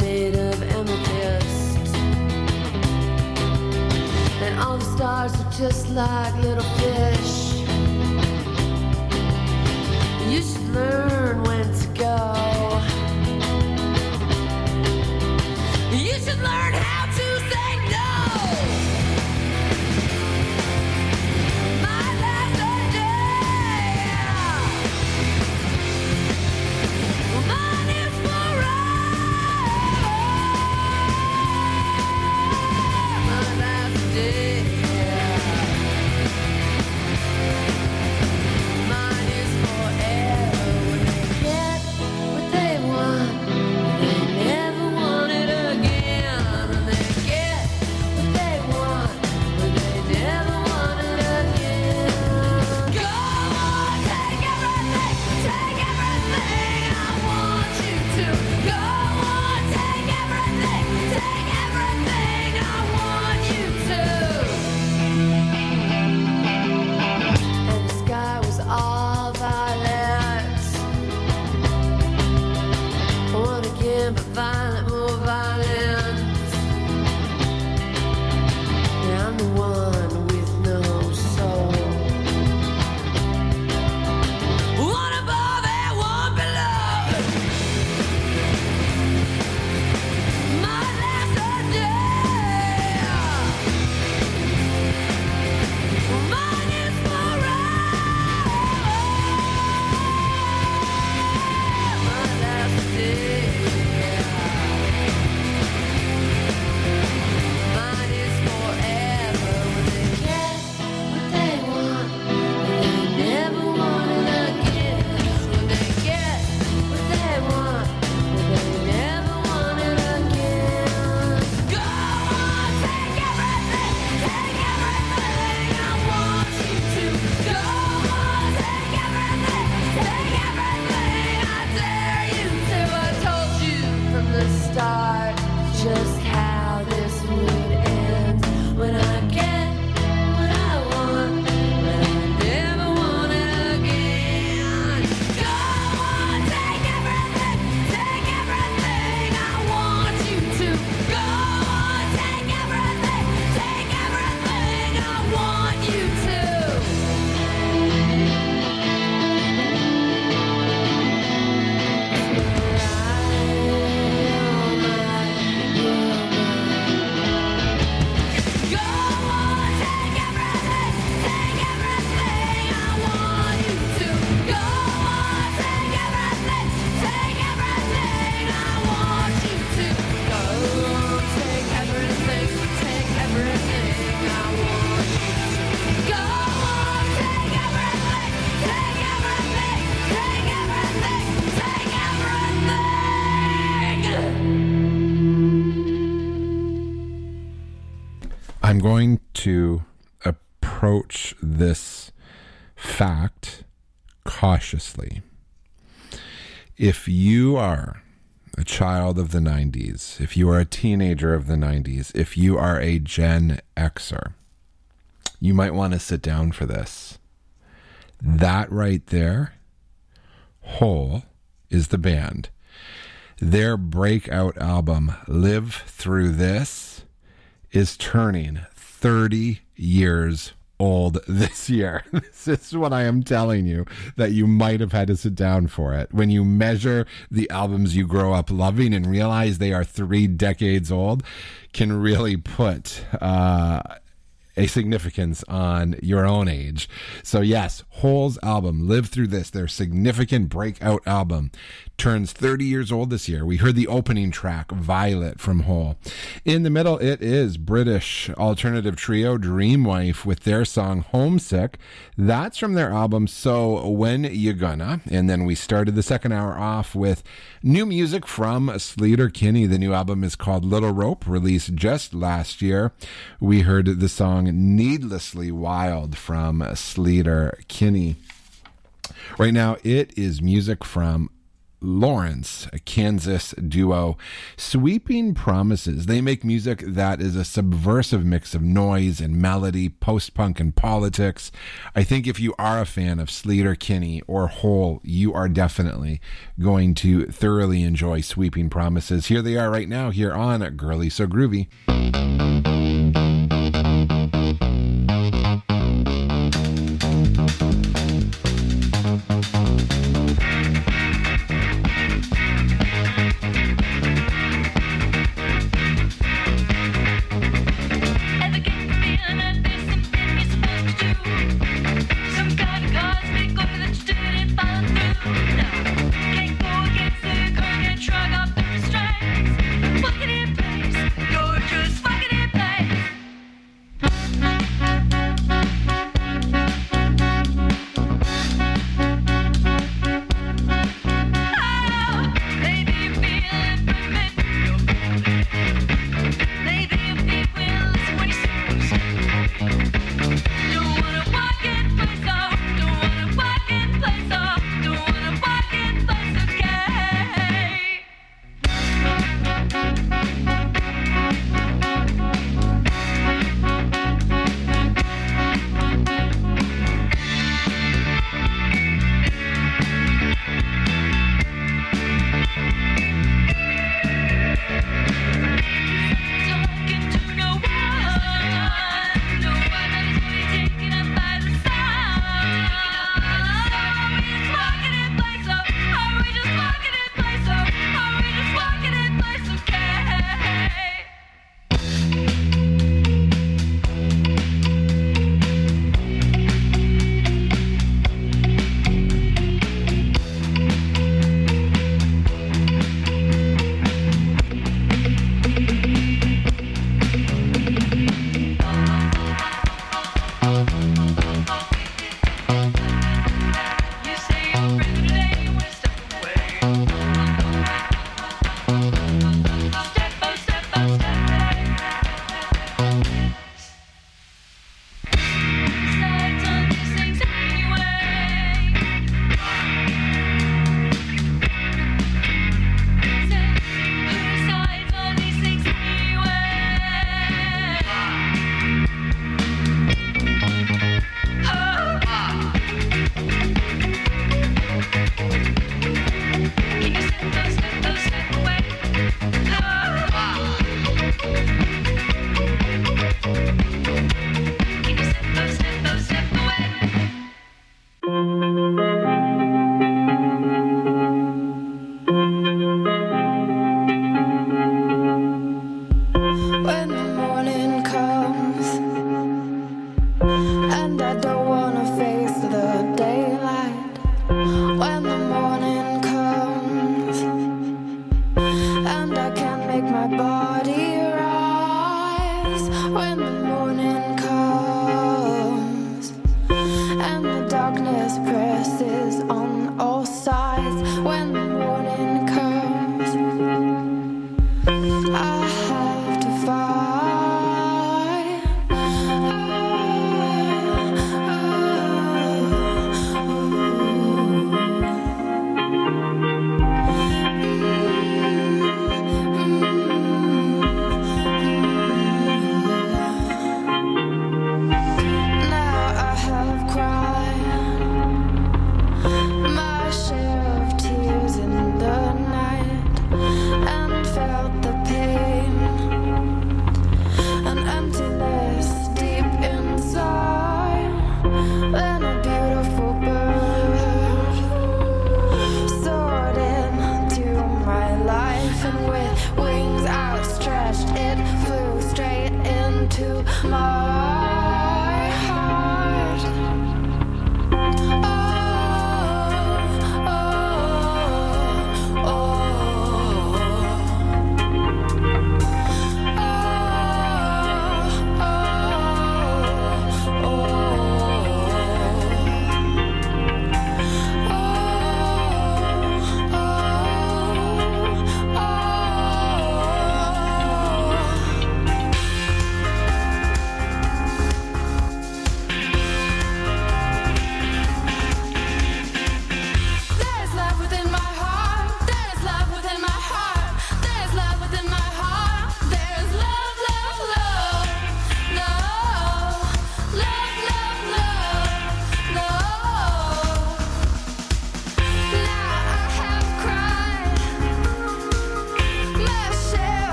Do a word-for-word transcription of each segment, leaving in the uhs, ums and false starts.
made of amethyst, and all the stars are just like little fish. You should learn when to go. You should learn how to say no. My last day, mine is forever. My last day, mine is forever. When they get what they want, they never want it again. When they get what they want, but they never want it again. Go on, take everything, take everything. I want you to. Go on, take everything, take everything. I want you to. And the sky was all violet. One again, but violent, more violent. Yeah, I'm the one with no soul. One above and one below. My last day, mine is forever. My last day, mine is forever. When they get what they want, and they never want it again. When they get what they want, and they never want it again. Go on, take everything, take everything. I want you to. Go on, take everything, take everything. I dare you to. I told you from the start just how this would end. When I get what I want, but I never want it again. Go on, take everything, take everything. I want you to. Go on, take everything, take everything. I want you to. Go on, take everything, take everything. I want you to. Go on, take everything, take everything. I want you to. Go on, take everything, take everything. I want you to. Go on, take everything, take everything, take everything, take everything. I'm going to approach this fact cautiously. If you are a child of the nineties, if you are a teenager of the nineties, if you are a Gen Xer, you might want to sit down for this. That right there, Hole, is the band. Their breakout album, Live Through This, is turning thirty years old this year. This is what I am telling you, that you might have had to sit down for it. When you measure the albums you grow up loving and realize they are three decades old, can really put uh, a significance on your own age. So yes, Hole's album, Live Through This, their significant breakout album, turns thirty years old this year. We heard the opening track, Violet, from Hole. In the middle, it is British alternative trio Dreamwife with their song Homesick. That's from their album So When You Gonna. And then we started the second hour off with new music from Sleater-Kinney. The new album is called Little Rope, released just last year. We heard the song Needlessly Wild from Sleater-Kinney. Right now, it is music from Lawrence, a Kansas duo. Sweeping Promises. They make music that is a subversive mix of noise and melody, post-punk and politics. I think if you are a fan of Sleater Kinney or Hole, you are definitely going to thoroughly enjoy Sweeping Promises. Here they are right now here on Girly So Groovy.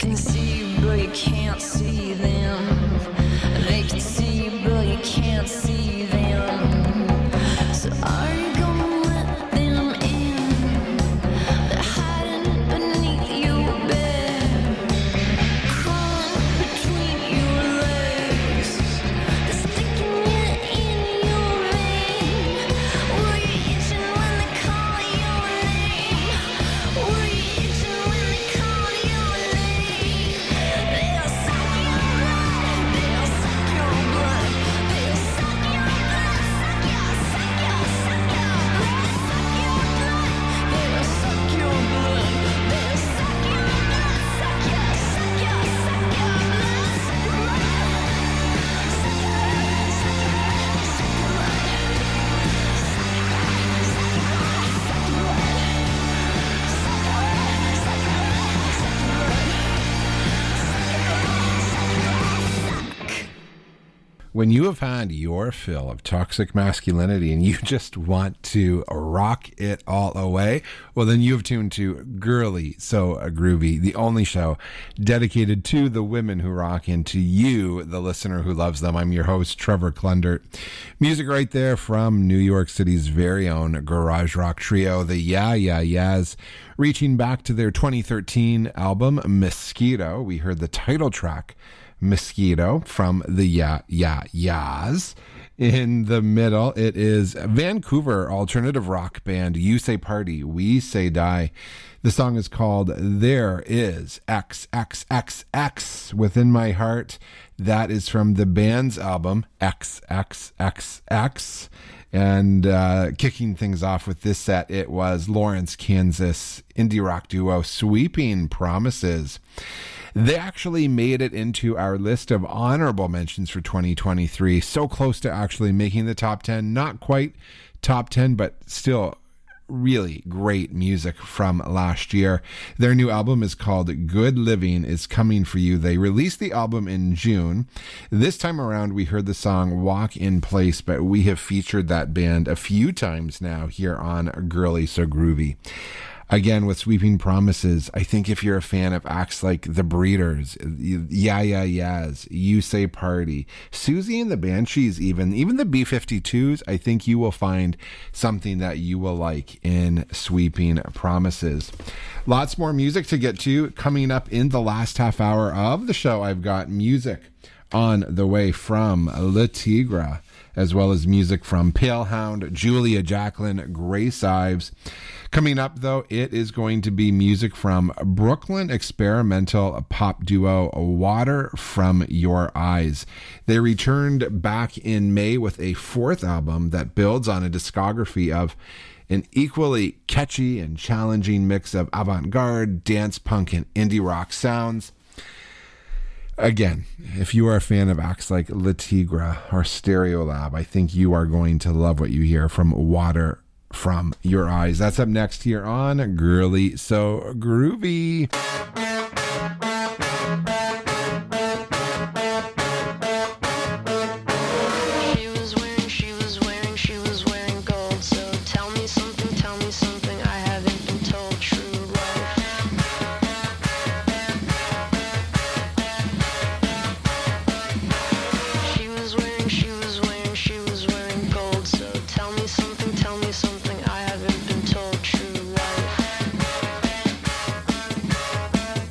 can see, but you can't see them. They can see, but you can't see them. So are you gonna let them in? They're hiding beneath your bed, crawling between your legs. They're sticking it in your vein. Were you itching when they call your name? Were you itching when they call your name? They'll suck your blood. They'll suck your blood. They'll suck your blood. Suck your, suck your, suck your blood. Suck your blood. They'll suck your blood. They'll suck your blood. Suck your, suck your, suck your blood. Suck your blood. Suck your, suck your, suck your blood. When you have had your fill of toxic masculinity and you just want to rock it all away, well, then you have tuned to Girly So Groovy, the only show dedicated to the women who rock and to you, the listener who loves them. I'm your host, Trevor Klundert. Music right there from New York City's very own garage rock trio, the Yeah Yeah Yeahs, reaching back to their twenty thirteen album, Mosquito. We heard the title track, Mosquito, from the Yeah Yeah Yeahs. In the middle, it is Vancouver alternative rock band You Say Party, We Say Die. The song is called There Is X X X X Within My Heart. That is from the band's album X X X X. And uh, kicking things off with this set, it was Lawrence, Kansas indie rock duo Sweeping Promises. They actually made it into our list of honorable mentions for twenty twenty-three. So close to actually making the top ten. Not quite top ten, but still really great music from last year. Their new album is called Good Living Is Coming For You. They released the album in June. This time around, we heard the song Walk in Place, but we have featured that band a few times now here on Girly So Groovy. Again, with Sweeping Promises, I think if you're a fan of acts like The Breeders, Yeah Yeah Yeahs, You Say Party, Susie and the Banshees even, even the B fifty-twos, I think you will find something that you will like in Sweeping Promises. Lots more music to get to coming up in the last half hour of the show. I've got music on the way from Le Tigre, as well as music from Palehound, Julia Jacqueline, Grace Ives. Coming up, though, it is going to be music from Brooklyn experimental pop duo Water From Your Eyes. They returned back in May with a fourth album that builds on a discography of an equally catchy and challenging mix of avant-garde, dance punk, and indie rock sounds. Again, if you are a fan of acts like Le Tigre or Stereolab, I think you are going to love what you hear from Water From Your Eyes. That's up next here on Girly So Groovy. She was wearing, she was wearing, she was wearing gold. So tell me something, tell me something I haven't been told. True life. She was wearing, she was wearing, she was wearing gold. So tell me something, tell me something I haven't been told. True life.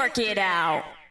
Work it out.